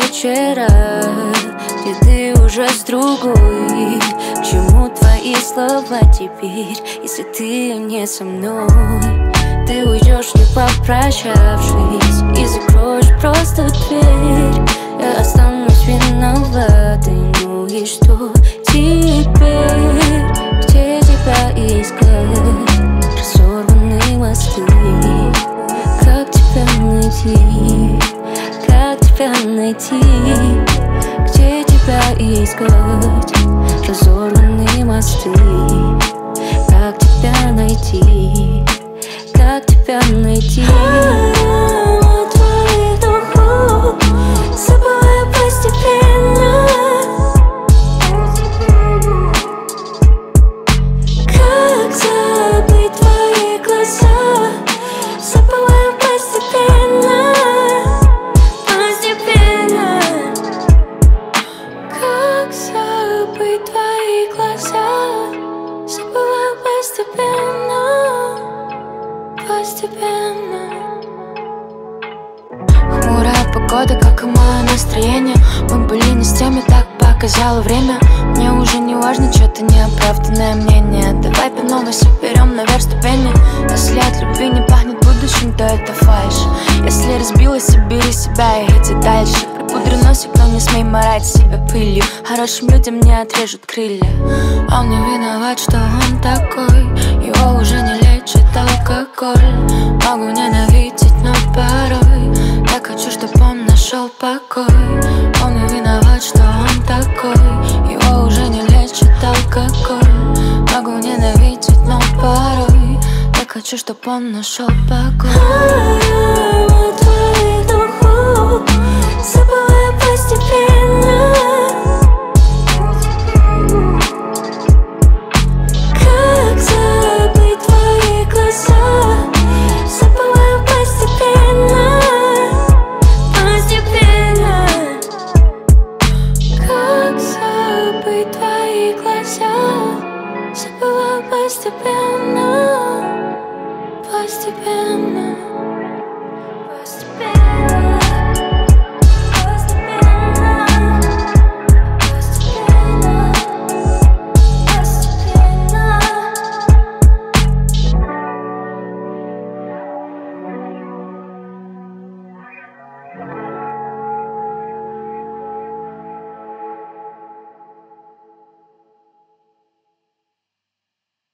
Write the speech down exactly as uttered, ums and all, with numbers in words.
вечера, где ты уже с другой. К чему твои слова теперь, если ты не со мной? Ты уйдешь, не попрощавшись, и закроешь просто дверь. Я останусь виноватой, ну и что теперь? Где тебя искать? Разорванные мосты. Как тебя найти? Как тебя найти? Где тебя искать? Разорванные мосты. Как тебя найти? Как тебя найти? От твоих духов забываю постепенно. Как забыть твои глаза? Забываю постепенно. Постепенно. Как забыть твои глаза? Забываю постепенно. Постепенно. Хмурая погода, как и мое настроение. Мы были не с теми, так показало время. Мне уже не важно что-то неоправданное мнение. Давай по новой соберем наверх ступени. Если от любви не пахнет будущим, то это фальшь. Если разбилась, бери себя и иди дальше. Припудри носик, но не смей марать себя пылью. Хорошим людям не отрежут крылья. Он не виноват, что он такой. Его уже не лечит алкоголь. Могу ненавидеть, но порой так хочу, чтоб он нашел покой. Он не виноват, что он такой. Его уже не лечит алкоголь. Могу ненавидеть, но порой так хочу, чтоб он нашел покой. От твоих духов забываю постепенно. Как забыть твои глаза? Забываю постепенно. Постепенно. Как забыть твои глаза? Забываю постепенно. Постепенно.